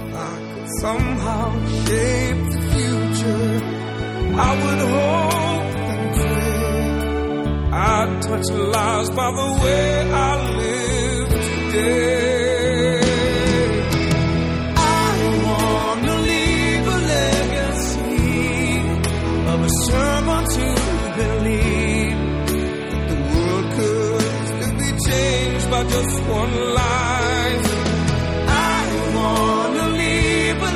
I could somehow shape the future, I would hope and pray I'd touch lives by the way I live today. I want to leave a legacy of a sermon to believe the world could still be changed by just one life. I want to leave a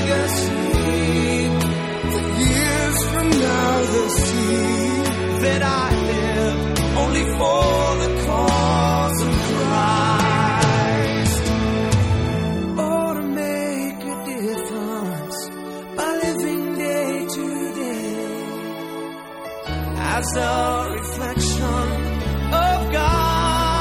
legacy that years from now they'll see that I live only for the cause of Christ. Oh, to make a difference by living day to day as a reflection of God.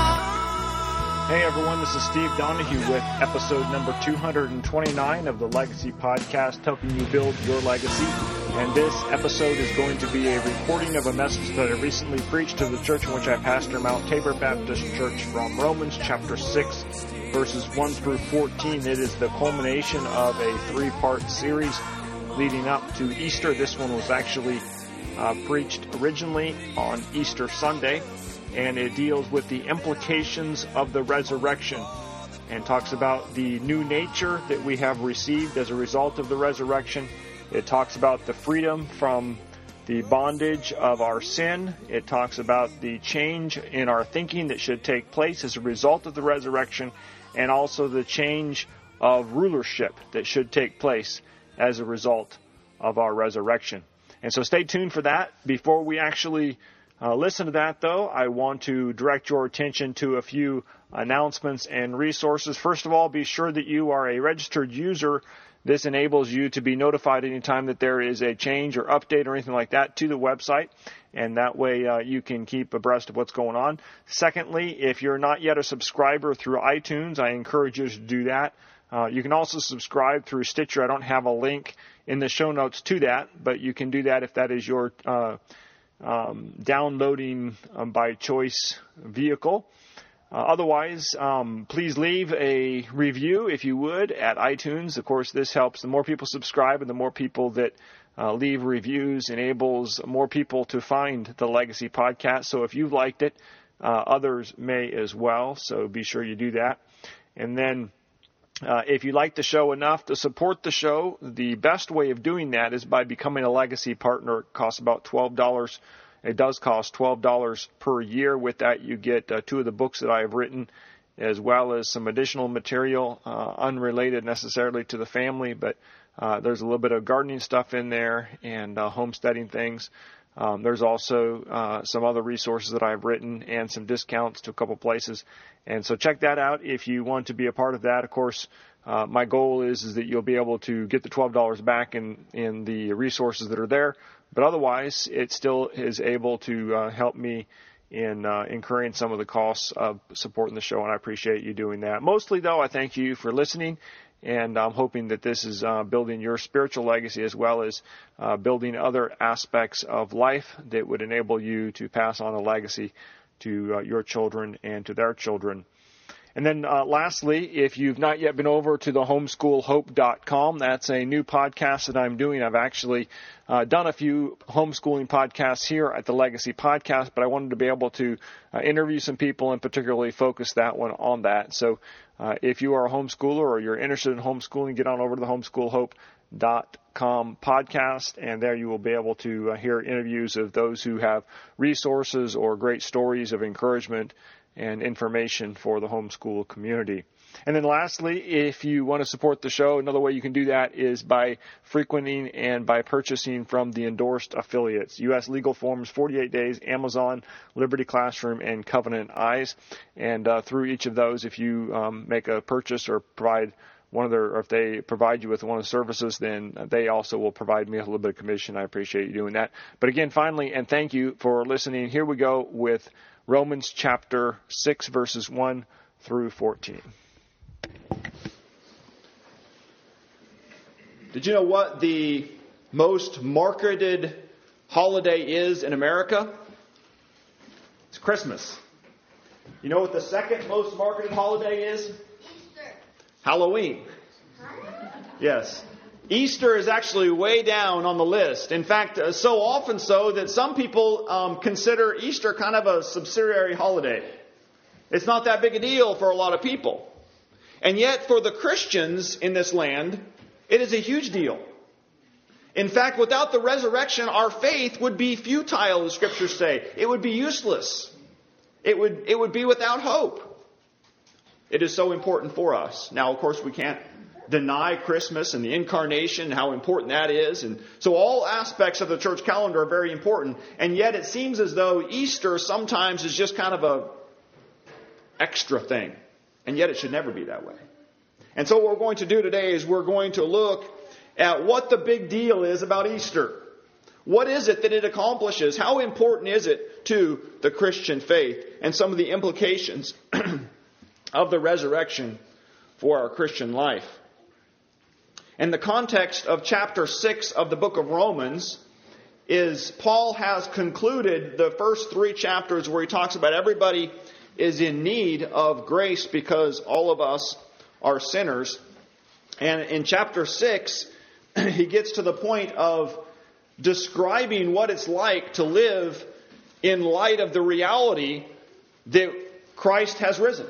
Hey everyone, this is Steve Donahue with episode number 229 of the Legacy Podcast, helping you build your legacy. And this episode is going to be a recording of a message that I recently preached to the church in which I pastor, Mount Tabor Baptist Church, from Romans chapter 6, verses 1 through 14. It is the culmination of a three-part series leading up to Easter. This one was actually preached originally on Easter Sunday, and it deals with the implications of the resurrection and talks about the new nature that we have received as a result of the resurrection. It talks about the freedom from the bondage of our sin. It talks about the change in our thinking that should take place as a result of the resurrection, and also the change of rulership that should take place as a result of our resurrection. And so stay tuned for that. Before we actually listen to that, though, I want to direct your attention to a few announcements and resources. First of all, be sure that you are a registered user. This enables you to be notified anytime that there is a change or update or anything like that to the website, and that way you can keep abreast of what's going on. Secondly, if you're not yet a subscriber through iTunes, I encourage you to do that. You can also subscribe through Stitcher. I don't have a link in the show notes to that, but you can do that if that is your downloading by choice vehicle. Otherwise, please leave a review, if you would, at iTunes. Of course, this helps. The more people subscribe and the more people that leave reviews enables more people to find the Legacy Podcast. So if you've liked it, others may as well. So be sure you do that. And then if you like the show enough to support the show, the best way of doing that is by becoming a Legacy partner. It costs about $12. It does cost $12 per year. With that, you get two of the books that I have written, as well as some additional material unrelated necessarily to the family, but there's a little bit of gardening stuff in there and homesteading things. There's also some other resources that I've written and some discounts to a couple places. And so check that out if you want to be a part of that. Of course, my goal is that you'll be able to get the $12 back in the resources that are there. But otherwise, it still is able to help me in incurring some of the costs of supporting the show, and I appreciate you doing that. Mostly, though, I thank you for listening, and I'm hoping that this is building your spiritual legacy as well as building other aspects of life that would enable you to pass on a legacy to your children and to their children. And then lastly, if you've not yet been over to the homeschoolhope.com, that's a new podcast that I'm doing. I've actually done a few homeschooling podcasts here at the Legacy Podcast, but I wanted to be able to interview some people and particularly focus that one on that. So if you are a homeschooler or you're interested in homeschooling, get on over to the homeschoolhope.com podcast, and there you will be able to hear interviews of those who have resources or great stories of encouragement and information for the homeschool community. And then lastly, if you want to support the show, another way you can do that is by frequenting and by purchasing from the endorsed affiliates, U.S. Legal Forms, 48 Days, Amazon, Liberty Classroom, and Covenant Eyes. And through each of those, if you make a purchase or provide one of their, or if they provide you with one of the services, then they also will provide me a little bit of commission. I appreciate you doing that. But again, finally, and thank you for listening. Here we go with Romans chapter 6, verses 1 through 14. Did you know what the most marketed holiday is in America? It's Christmas. You know what the second most marketed holiday is? Easter. Halloween. Yes. Easter is actually way down on the list. In fact, so often so that some people consider Easter kind of a subsidiary holiday. It's not that big a deal for a lot of people. And yet, for the Christians in this land, it is a huge deal. In fact, without the resurrection, our faith would be futile, the Scriptures say. It would be useless. It would be without hope. It is so important for us. Now, of course, we can't deny Christmas and the incarnation and how important that is. And so all aspects of the church calendar are very important. And yet it seems as though Easter sometimes is just kind of a extra thing. And yet it should never be that way. And so what we're going to do today is we're going to look at what the big deal is about Easter. What is it that it accomplishes? How important is it to the Christian faith? And some of the implications of the resurrection for our Christian life. And the context of chapter 6 of the book of Romans is Paul has concluded the first 3 chapters where he talks about everybody is in need of grace because all of us are sinners. And in chapter 6, he gets to the point of describing what it's like to live in light of the reality that Christ has risen.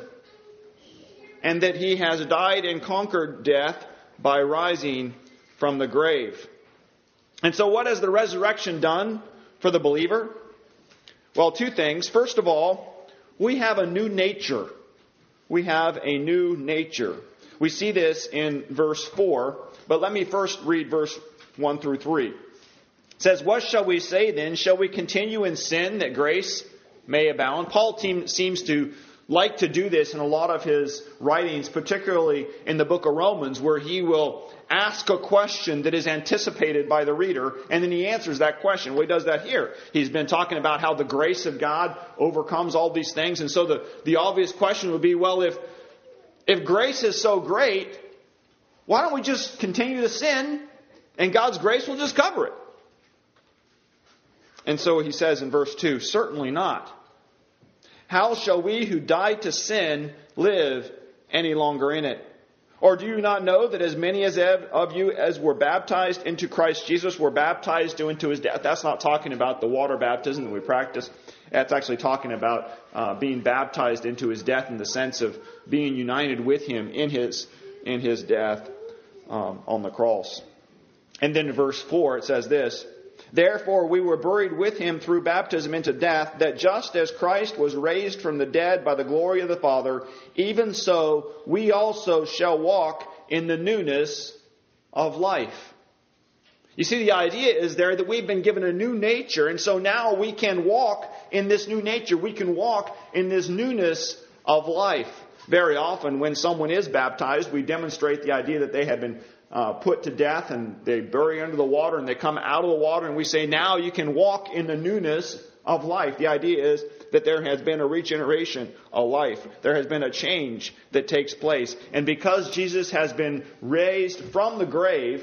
And that he has died and conquered death by rising from the grave. And so what has the resurrection done for the believer? Well, 2 things. First of all, we have a new nature. We have a new nature. We see this in verse 4, but let me first read verse 1 through 3. It says, "What shall we say then? Shall we continue in sin that grace may abound?" Paul seems to like to do this in a lot of his writings, particularly in the book of Romans, where he will ask a question that is anticipated by the reader, and then he answers that question. Well, he does that here. He's been talking about how the grace of God overcomes all these things, and so the obvious question would be, well, if grace is so great, why don't we just continue to sin, and God's grace will just cover it? And so he says in verse 2, "Certainly not. How shall we who died to sin live any longer in it? Or do you not know that as many of you as were baptized into Christ Jesus were baptized into his death?" That's not talking about the water baptism that we practice. That's actually talking about being baptized into his death in the sense of being united with him in his death on the cross. And then in verse 4 it says this, "Therefore we were buried with him through baptism into death, that just as Christ was raised from the dead by the glory of the Father, even so we also shall walk in the newness of life." You see, the idea is there that we've been given a new nature, and so now we can walk in this new nature. We can walk in this newness of life. Very often when someone is baptized, we demonstrate the idea that they have been put to death, and they bury under the water, and they come out of the water, and we say, now you can walk in the newness of life. The idea is that there has been a regeneration of life. There has been a change that takes place. And because Jesus has been raised from the grave,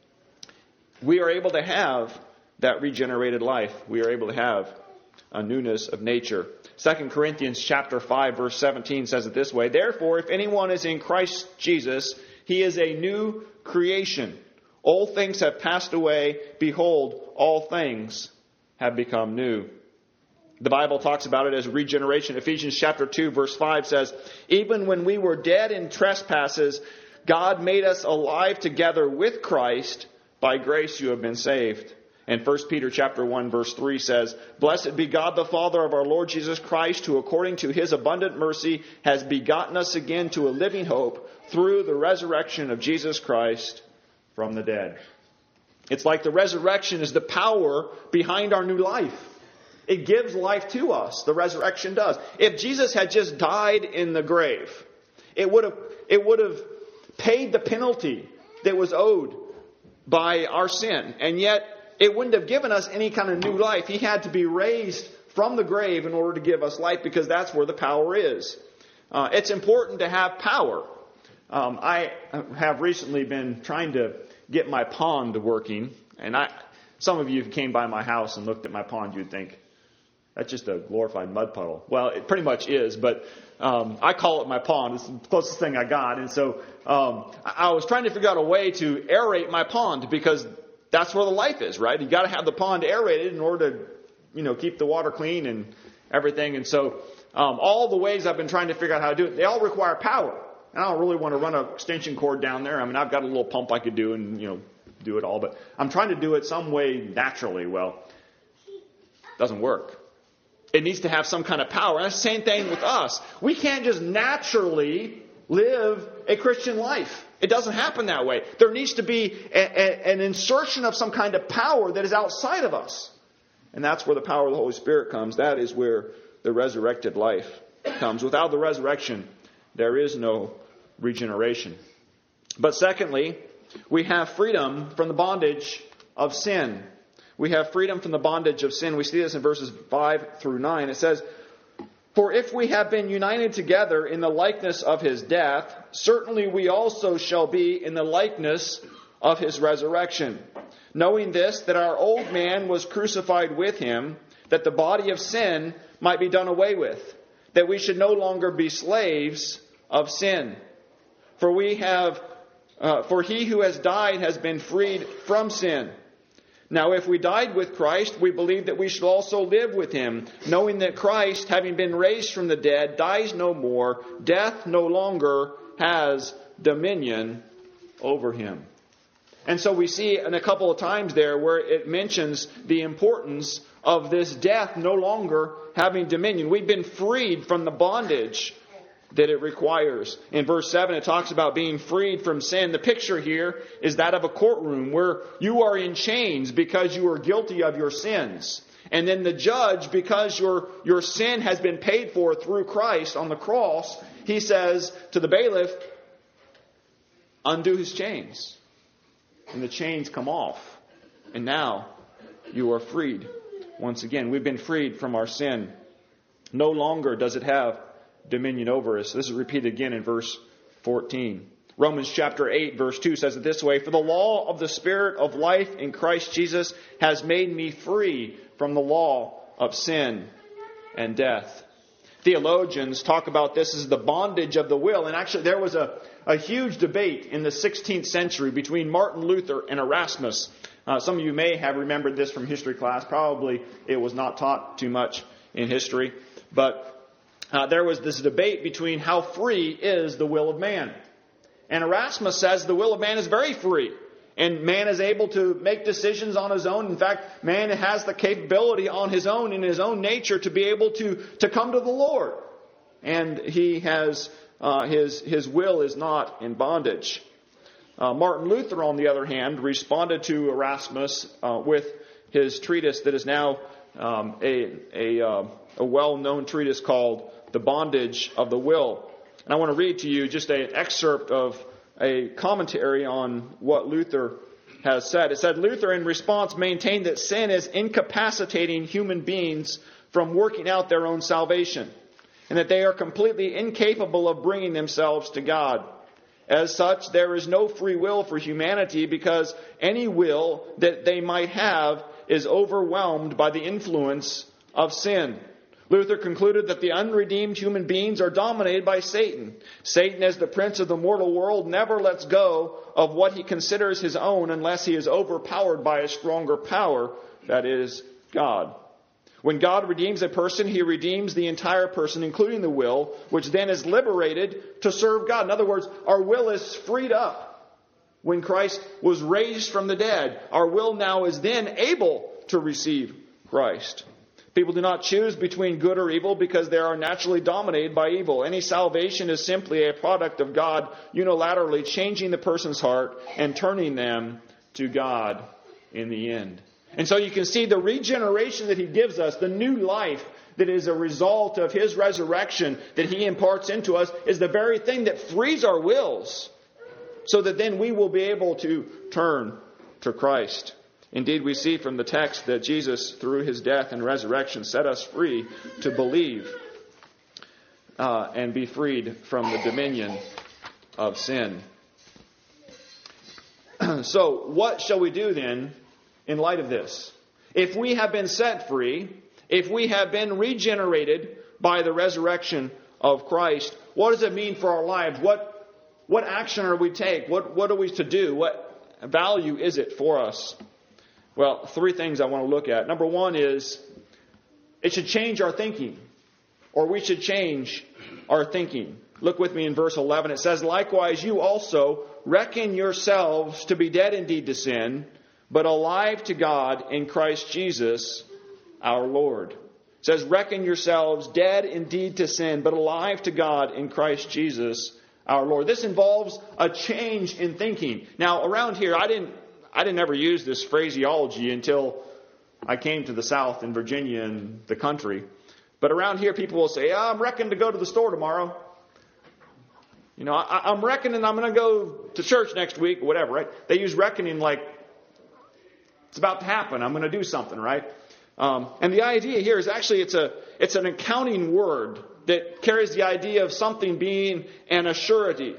we are able to have that regenerated life. We are able to have a newness of nature. 2 Corinthians chapter 5, verse 17 says it this way, "Therefore, if anyone is in Christ Jesus, he is a new creation. Old things have passed away. Behold, all things have become new." The Bible talks about it as regeneration. Ephesians chapter 2, verse 5 says, "Even when we were dead in trespasses, God made us alive together with Christ. By grace you have been saved." And 1 Peter chapter 1, verse 3 says, "Blessed be God the Father of our Lord Jesus Christ, who according to his abundant mercy has begotten us again to a living hope through the resurrection of Jesus Christ from the dead." It's like the resurrection is the power behind our new life. It gives life to us. The resurrection does. If Jesus had just died in the grave, it would have paid the penalty that was owed by our sin. And yet, it wouldn't have given us any kind of new life. He had to be raised from the grave in order to give us life, because that's where the power is. It's important to have power. I have recently been trying to get my pond working. And some of you, if you came by my house and looked at my pond, you'd think, That's just a glorified mud puddle. Well, it pretty much is, but I call it my pond. It's the closest thing I got. And so I was trying to figure out a way to aerate my pond, because that's where the life is, right? You got to have the pond aerated in order to, keep the water clean and everything. And so all the ways I've been trying to figure out how to do it, they all require power. And I don't really want to run an extension cord down there. I mean, I've got a little pump I could do and, do it all. But I'm trying to do it some way naturally. Well, it doesn't work. It needs to have some kind of power. And that's the same thing with us. We can't just naturally live a Christian life. It doesn't happen that way. There needs to be an insertion of some kind of power that is outside of us. And that's where the power of the Holy Spirit comes. That is where the resurrected life comes. Without the resurrection, there is no regeneration. But secondly, we have freedom from the bondage of sin. We have freedom from the bondage of sin. We see this in verses 5 through 9. It says, "For if we have been united together in the likeness of his death, certainly we also shall be in the likeness of his resurrection. Knowing this, that our old man was crucified with him, that the body of sin might be done away with, that we should no longer be slaves of sin. For he who has died has been freed from sin. Now, if we died with Christ, we believe that we shall also live with him, knowing that Christ, having been raised from the dead, dies no more. Death no longer has dominion over him." And so we see in a couple of times there where it mentions the importance of this death no longer having dominion. We've been freed from the bondage that it requires. In verse 7, it talks about being freed from sin. The picture here is that of a courtroom where you are in chains because you are guilty of your sins. And then the judge, because your sin has been paid for through Christ on the cross, he says to the bailiff, undo his chains. And the chains come off. And now you are freed. Once again, we've been freed from our sin. No longer does it have dominion over us. This is repeated again in verse 14. Romans chapter 8 verse 2 says it this way, "For the law of the Spirit of life in Christ Jesus has made me free from the law of sin and death." Theologians talk about this as the bondage of the will. And actually there was a huge debate in the 16th century between Martin Luther and Erasmus. Some of you may have remembered this from history class. Probably it was not taught too much in history. But there was this debate between how free is the will of man. And Erasmus says the will of man is very free. And man is able to make decisions on his own. In fact, man has the capability on his own, in his own nature, to be able to come to the Lord. And he has his will is not in bondage. Martin Luther, on the other hand, responded to Erasmus with his treatise that is now a well-known treatise called The Bondage of the Will. And I want to read to you just an excerpt of a commentary on what Luther has said. It said, "Luther in response maintained that sin is incapacitating human beings from working out their own salvation, and that they are completely incapable of bringing themselves to God. As such, there is no free will for humanity, because any will that they might have is overwhelmed by the influence of sin. Luther concluded that the unredeemed human beings are dominated by Satan. Satan, as the prince of the mortal world, never lets go of what he considers his own unless he is overpowered by a stronger power, that is, God. When God redeems a person, he redeems the entire person, including the will, which then is liberated to serve God." In other words, our will is freed up. When Christ was raised from the dead, our will now is then able to receive Christ. People do not choose between good or evil because they are naturally dominated by evil. Any salvation is simply a product of God unilaterally changing the person's heart and turning them to God in the end. And so you can see the regeneration that he gives us, the new life that is a result of his resurrection that he imparts into us, is the very thing that frees our wills so that then we will be able to turn to Christ. Indeed, we see from the text that Jesus, through his death and resurrection, set us free to believe and be freed from the dominion of sin. So, what shall we do then in light of this? If we have been set free, If we have been regenerated by the resurrection of Christ, what does it mean for our lives? What action are we take? What are we to do? What value is it for us? Well, three things I want to look at. Number one is it should change our thinking, or we should change our thinking. Look with me in verse 11. It says, "Likewise, you also reckon yourselves to be dead indeed to sin, but alive to God in Christ Jesus our Lord." It says, "Reckon yourselves dead indeed to sin, but alive to God in Christ Jesus our Lord." This involves a change in thinking. Now, around here, I didn't ever use this phraseology until I came to the South in Virginia and the country. But around here, people will say, "I'm reckoning to go to the store tomorrow. You know, I'm reckoning I'm going to go to church next week," or whatever, right? They use reckoning like it's about to happen. I'm going to do something, right? And the idea here is actually it's an accounting word that carries the idea of something being an assurity.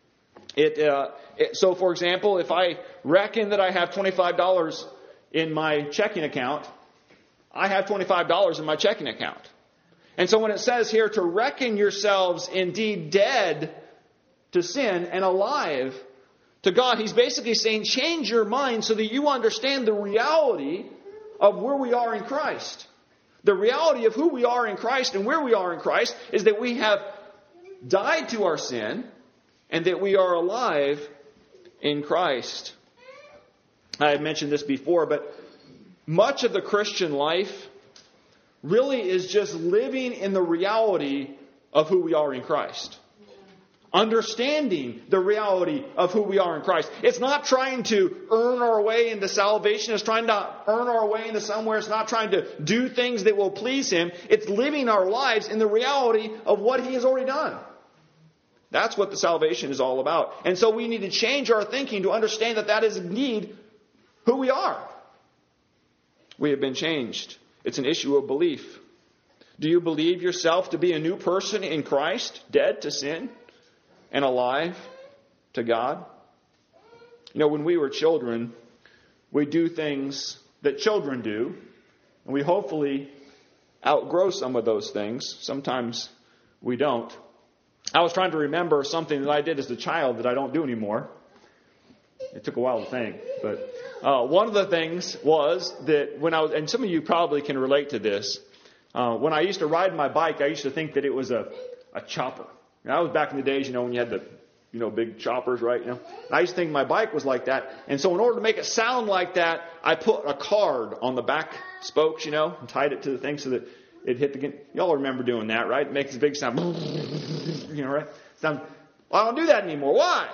So, for example, if I reckon that I have $25 in my checking account, I have $25 in my checking account. And so when it says here to reckon yourselves indeed dead to sin and alive to God, he's basically saying change your mind so that you understand the reality of where we are in Christ. The reality of who we are in Christ and where we are in Christ is that we have died to our sin and that we are alive in Christ. I have mentioned this before, but much of the Christian life really is just living in the reality of who we are in Christ. Understanding the reality of who we are in Christ. It's not trying to earn our way into salvation. It's trying to earn our way into somewhere. It's not trying to do things that will please Him. It's living our lives in the reality of what He has already done. That's what the salvation is all about. And so we need to change our thinking to understand that that is indeed who we are. We have been changed. It's an issue of belief. Do you believe yourself to be a new person in Christ, dead to sin and alive to God? You know, when we were children, we do things that children do, and we hopefully outgrow some of those things. Sometimes we don't. I was trying to remember something that I did as a child that I don't do anymore. It took a while to think, but one of the things was that when I was, and some of you probably can relate to this, when I used to ride my bike, I used to think that it was a chopper. That was back in the days, when you had the, big choppers, right? And I used to think my bike was like that. And so in order to make it sound like that, I put a card on the back spokes, and tied it to the thing so that it hit the, y'all remember doing that, right? It makes a big sound, right? Well, I don't do that anymore. Why?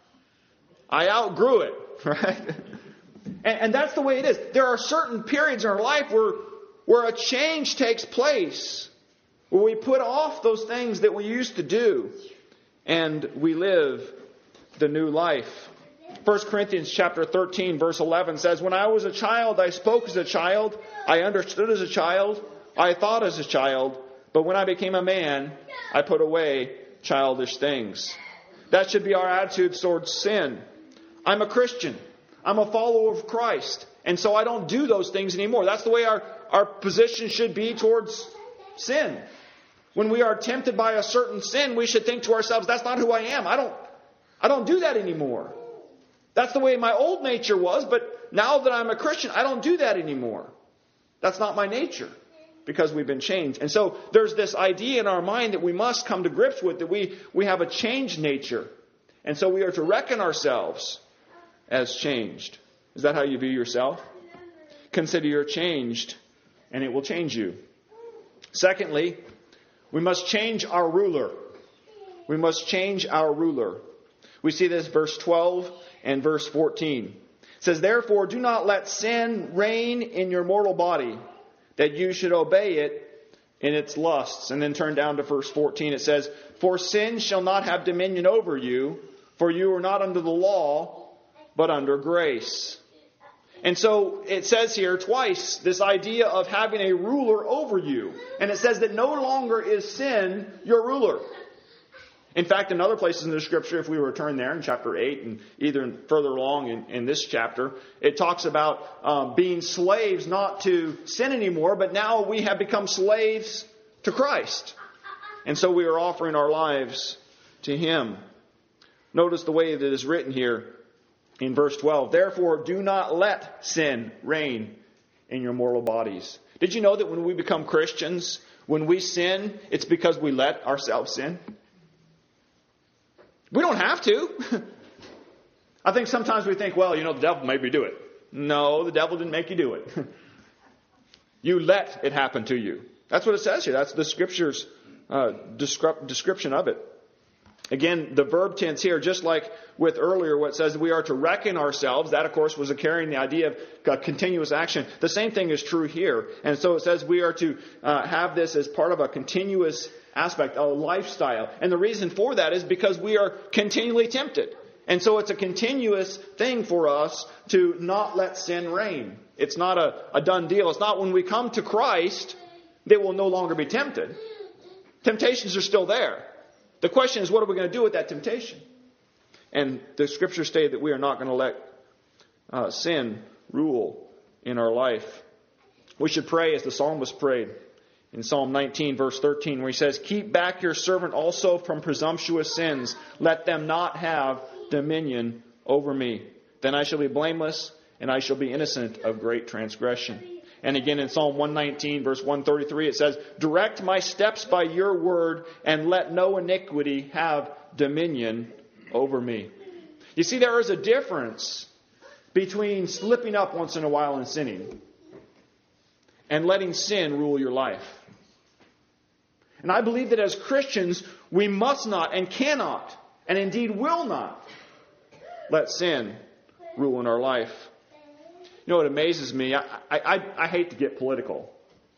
I outgrew it, right? And that's the way it is. There are certain periods in our life where a change takes place, where we put off those things that we used to do, and we live the new life. 1 Corinthians chapter 13, verse 11 says, "When I was a child, I spoke as a child, I understood as a child, I thought as a child, but when I became a man, I put away childish things." That should be our attitude towards sin. I'm a Christian. I'm a follower of Christ. And so I don't do those things anymore. That's the way our position should be towards sin. When we are tempted by a certain sin, we should think to ourselves, that's not who I am. I don't do that anymore. That's the way my old nature was, but now that I'm a Christian, I don't do that anymore. That's not my nature, because we've been changed. And so there's this idea in our mind that we must come to grips with, that we have a changed nature. And so we are to reckon ourselves as changed. Is that how you view yourself? Consider you're changed, and it will change you. Secondly, we must change our ruler. We must change our ruler. We see this verse 12 and verse 14. It says, "Therefore, do not let sin reign in your mortal body, that you should obey it in its lusts." And then turn down to verse 14. It says, "For sin shall not have dominion over you, for you are not under the law, but under grace." And so it says here twice this idea of having a ruler over you. And it says that no longer is sin your ruler. In fact, in other places in the Scripture, if we return there in chapter 8 and either further along in this chapter, it talks about being slaves not to sin anymore, but now we have become slaves to Christ. And so we are offering our lives to Him. Notice the way that it is written here in verse 12. Therefore, do not let sin reign in your mortal bodies. Did you know that when we become Christians, when we sin, it's because we let ourselves sin? We don't have to. I think sometimes we think, well, the devil made me do it. No, the devil didn't make you do it. You let it happen to you. That's what it says here. That's the Scripture's description of it. Again, the verb tense here, just like with earlier, what says we are to reckon ourselves. That, of course, was carrying the idea of continuous action. The same thing is true here. And so it says we are to have this as part of a continuous aspect, a lifestyle. And the reason for that is because we are continually tempted. And so it's a continuous thing for us to not let sin reign. It's not a done deal. It's not when we come to Christ that we'll no longer be tempted. Temptations are still there. The question is, what are we going to do with that temptation? And the Scriptures state that we are not going to let sin rule in our life. We should pray as the psalmist prayed in Psalm 19, verse 13, where he says, keep back your servant also from presumptuous sins. Let them not have dominion over me. Then I shall be blameless, and I shall be innocent of great transgression. And again in Psalm 119, verse 133, it says, direct my steps by your word, and let no iniquity have dominion over me. You see, there is a difference between slipping up once in a while and sinning and letting sin rule your life. And I believe that as Christians, we must not and cannot, and indeed will not, let sin rule in our life. You know what amazes me? I hate to get political.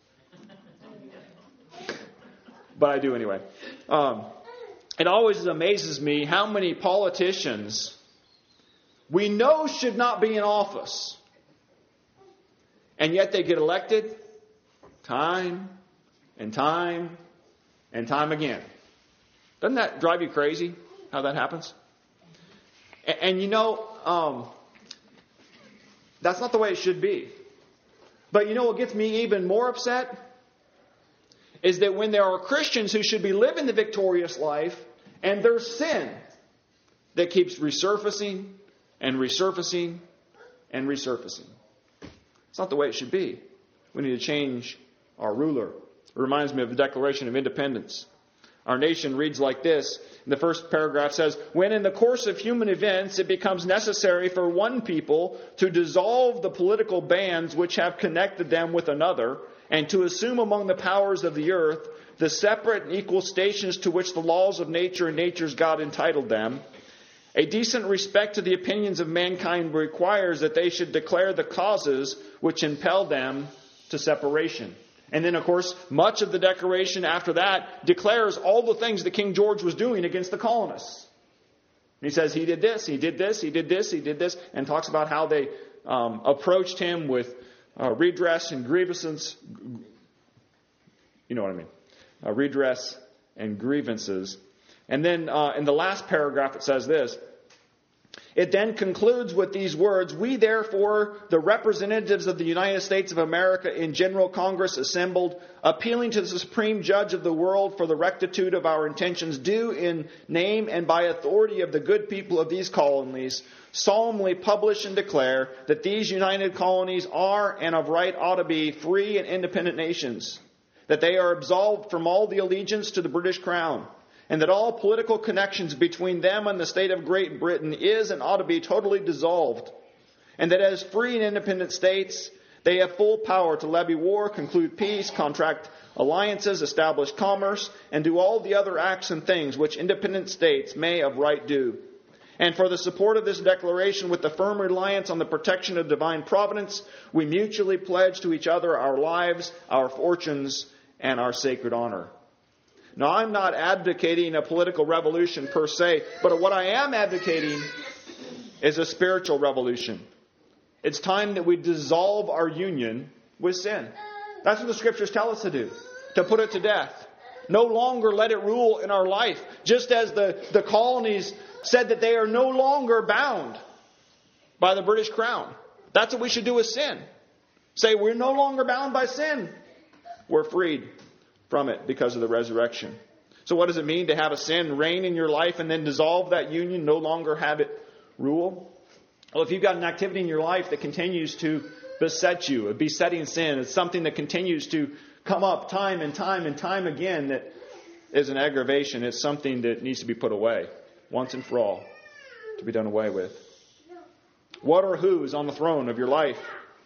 But I do anyway. It always amazes me how many politicians we know should not be in office. And yet they get elected time and time and time again. Doesn't that drive you crazy how that happens? And that's not the way it should be. But you know what gets me even more upset? Is that when there are Christians who should be living the victorious life, and there's sin that keeps resurfacing and resurfacing and resurfacing. It's not the way it should be. We need to change our ruler. It reminds me of the Declaration of Independence. Our nation reads like this. The first paragraph says, when in the course of human events it becomes necessary for one people to dissolve the political bands which have connected them with another, and to assume among the powers of the earth the separate and equal stations to which the laws of nature and nature's God entitled them, a decent respect to the opinions of mankind requires that they should declare the causes which impel them to separation. And then, of course, much of the Declaration after that declares all the things that King George was doing against the colonists. And he says he did this, he did this, he did this, he did this, and talks about how they approached him with redress and grievances. You know what I mean. Redress and grievances. And then in the last paragraph it says this. It then concludes with these words, we therefore, the representatives of the United States of America in General Congress assembled, appealing to the Supreme Judge of the world for the rectitude of our intentions, do in name and by authority of the good people of these colonies, solemnly publish and declare that these united colonies are and of right ought to be free and independent nations, that they are absolved from all the allegiance to the British Crown, and that all political connections between them and the state of Great Britain is and ought to be totally dissolved, and that as free and independent states, they have full power to levy war, conclude peace, contract alliances, establish commerce, and do all the other acts and things which independent states may of right do. And for the support of this declaration, with the firm reliance on the protection of divine providence, we mutually pledge to each other our lives, our fortunes, and our sacred honor. Now, I'm not advocating a political revolution per se, but what I am advocating is a spiritual revolution. It's time that we dissolve our union with sin. That's what the Scriptures tell us to do, to put it to death. no longer let it rule in our life. Just as the colonies said that they are no longer bound by the British Crown. That's what we should do with sin. Say, we're no longer bound by sin. We're freed from it because of the resurrection. So what does it mean to have a sin reign in your life and then dissolve that union, no longer have it rule? Well, if you've got an activity in your life that continues to beset you, a besetting sin, it's something that continues to come up time and time and time again that is an aggravation. It's something that needs to be put away once and for all, to be done away with. What or who is on the throne of your life?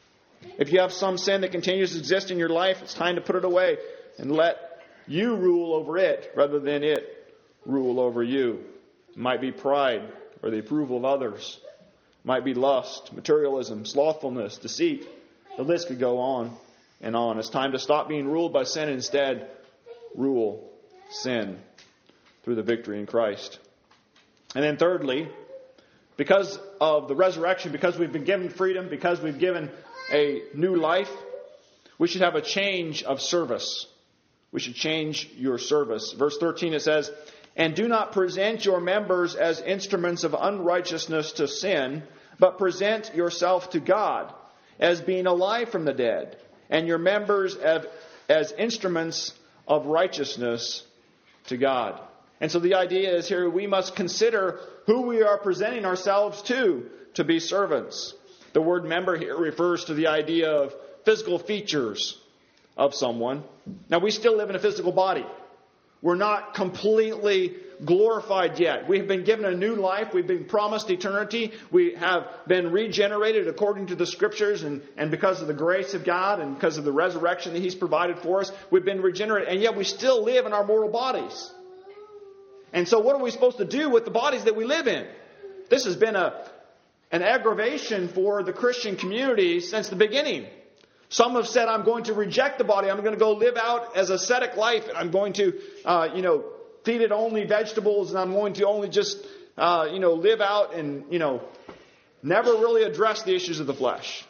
If you have some sin that continues to exist in your life, it's time to put it away and let you rule over it rather than it rule over you. It might be pride or the approval of others. It might be lust, materialism, slothfulness, deceit. The list could go on and on. It's time to stop being ruled by sin and instead rule sin through the victory in Christ. And then thirdly, because of the resurrection, because we've been given freedom, because we've given a new life, we should have a change of service. We should change your service. Verse 13 it says, "And do not present your members as instruments of unrighteousness to sin, but present yourself to God as being alive from the dead, and your members as instruments of righteousness to God." And so the idea is here we must consider who we are presenting ourselves to be servants. The word member here refers to the idea of physical features of someone. Now, we still live in a physical body. We're not completely glorified yet. We have been given a new life. We've been promised eternity. We have been regenerated according to the Scriptures, and because of the grace of God and because of the resurrection that He's provided for us, we've been regenerated. And yet we still live in our mortal bodies. And so what are we supposed to do with the bodies that we live in? This has been an aggravation for the Christian community since the beginning. Some have said, I'm going to reject the body. I'm going to go live out as ascetic life. And I'm going to, feed it only vegetables. And I'm going to only just, live out and, never really address the issues of the flesh.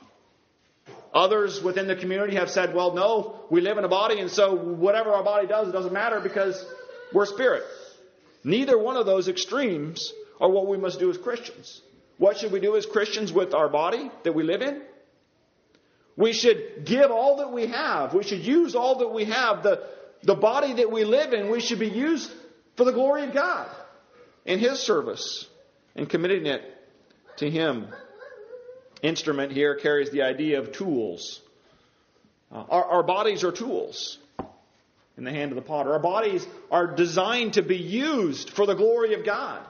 Others within the community have said, well, no, we live in a body. And so whatever our body does, it doesn't matter because we're spirit. Neither one of those extremes are what we must do as Christians. What should we do as Christians with our body that we live in? We should give all that we have. We should use all that we have. The body that we live in, we should be used for the glory of God in His service and committing it to Him. Instrument here carries the idea of tools. Our bodies are tools in the hand of the potter. Our bodies are designed to be used for the glory of God.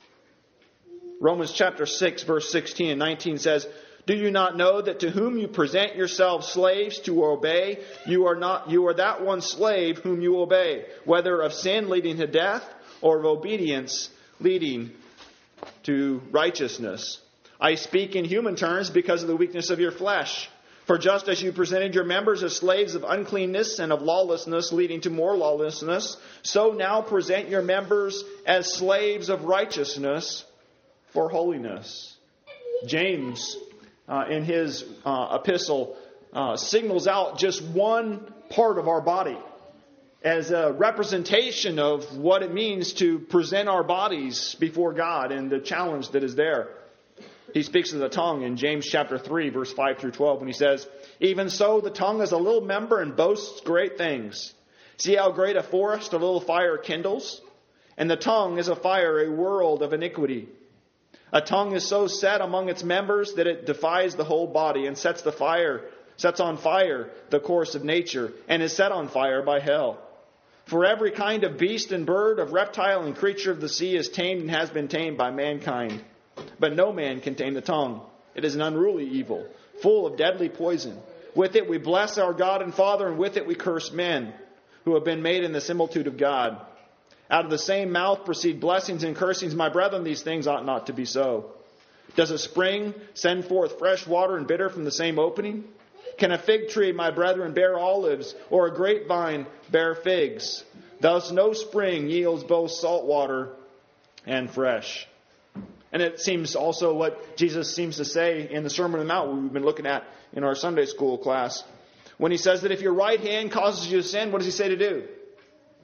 Romans chapter 6, verse 16 and 19 says, "Do you not know that to whom you present yourselves slaves to obey, you are that one slave whom you obey, whether of sin leading to death or of obedience leading to righteousness? I speak in human terms because of the weakness of your flesh. For just as you presented your members as slaves of uncleanness and of lawlessness leading to more lawlessness, so now present your members as slaves of righteousness for holiness." James, in his epistle, signals out just one part of our body as a representation of what it means to present our bodies before God and the challenge that is there. He speaks of the tongue in James chapter 3, verse 5 through 12, when he says, "Even so, the tongue is a little member and boasts great things. See how great a forest a little fire kindles? And the tongue is a fire, a world of iniquity. A tongue is so set among its members that it defies the whole body and sets on fire the course of nature, and is set on fire by hell. For every kind of beast and bird, of reptile and creature of the sea is tamed and has been tamed by mankind. But no man can tame the tongue. It is an unruly evil, full of deadly poison. With it we bless our God and Father, and with it we curse men who have been made in the similitude of God. Out of the same mouth proceed blessings and cursings. My brethren, these things ought not to be so. Does a spring send forth fresh water and bitter from the same opening? Can a fig tree, my brethren, bear olives, or a grapevine bear figs? Thus no spring yields both salt water and fresh." And it seems also what Jesus seems to say in the Sermon on the Mount we've been looking at in our Sunday school class. When He says that if your right hand causes you to sin, what does He say to do?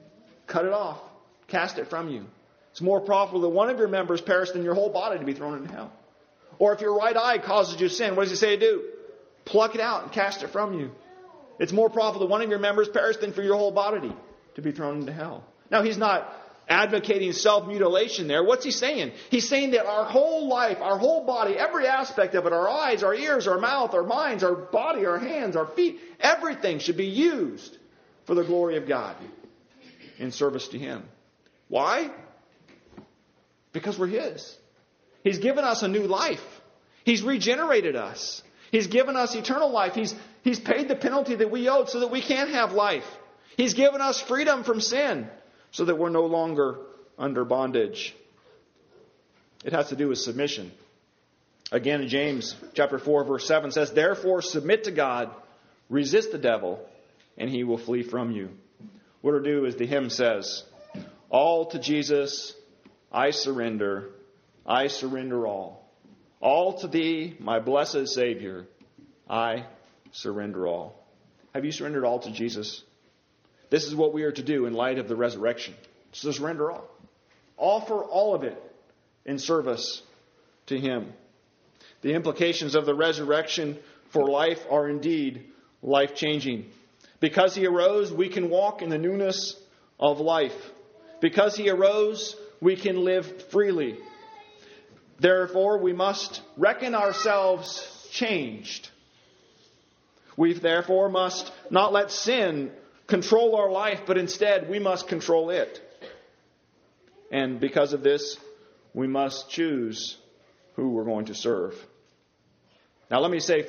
cut it off. Cast it from you. It's more profitable that one of your members perish than your whole body to be thrown into hell. Or if your right eye causes you sin, what does he say to do? Pluck it out and cast it from you. It's more profitable that one of your members perish than for your whole body to be thrown into hell. Now, he's not advocating self-mutilation there. What's he saying? He's saying that our whole life, our whole body, every aspect of it, our eyes, our ears, our mouth, our minds, our body, our hands, our feet, everything should be used for the glory of God in service to Him. Why? Because we're His. He's given us a new life. He's regenerated us. He's given us eternal life. He's paid the penalty that we owed so that we can have life. He's given us freedom from sin so that we're no longer under bondage. It has to do with submission. Again, in James chapter 4, verse 7 says, "Therefore submit to God, resist the devil, and he will flee from you." What to do, as the hymn says, "All to Jesus I surrender all. All to Thee, my blessed Savior, I surrender all." Have you surrendered all to Jesus? This is what we are to do in light of the resurrection. So surrender all. Offer all of it in service to Him. The implications of the resurrection for life are indeed life-changing. Because He arose, we can walk in the newness of life. Because He arose, we can live freely. Therefore, we must reckon ourselves changed. We therefore must not let sin control our life, but instead we must control it. And because of this, we must choose who we're going to serve. Now let me say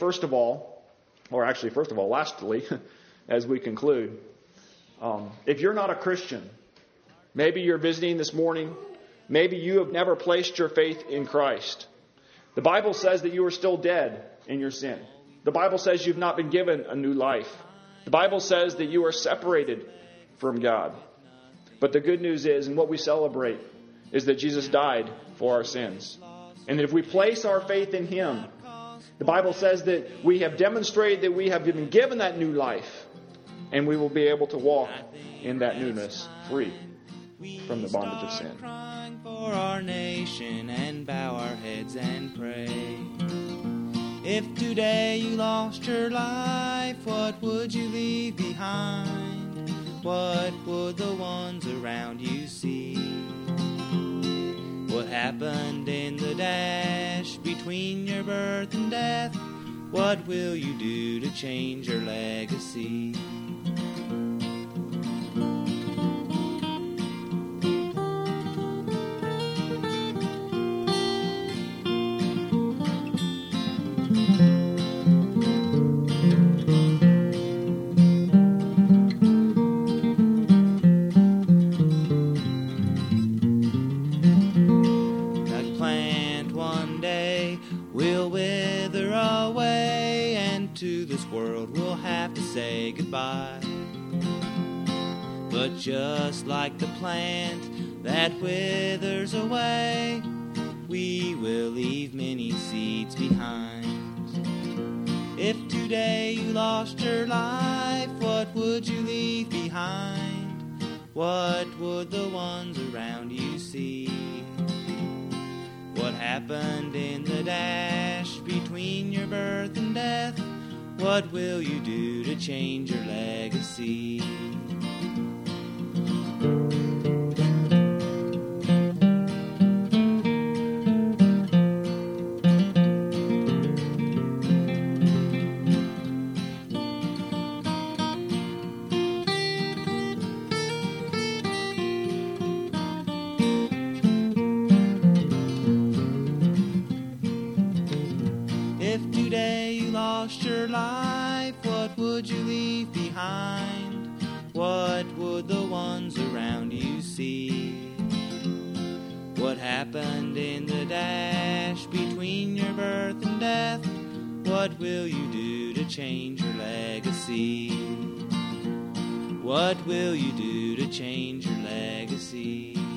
lastly, as we conclude, if you're not a Christian, maybe you're visiting this morning, maybe you have never placed your faith in Christ. The Bible says that you are still dead in your sin. The Bible says you've not been given a new life. The Bible says that you are separated from God. But the good news is, and what we celebrate, is that Jesus died for our sins. And that if we place our faith in Him, the Bible says that we have demonstrated that we have been given that new life. And we will be able to walk in that newness, free from the bondage of sin. Crying for our nation and bow our heads and pray. If today you lost your life, what would you leave behind? What would the ones around you see? What happened in the dash between your birth and death? What will you do to change your legacy? Say goodbye. But just like the plant that withers away, we will leave many seeds behind. If today you lost your life, what would you leave behind? What would the ones around you see? What happened in the dash between your birth and death? What will you do to change your legacy? If today you lost your life, what would you leave behind? What would the ones around you see? What happened in the dash between your birth and death? What will you do to change your legacy? What will you do to change your legacy?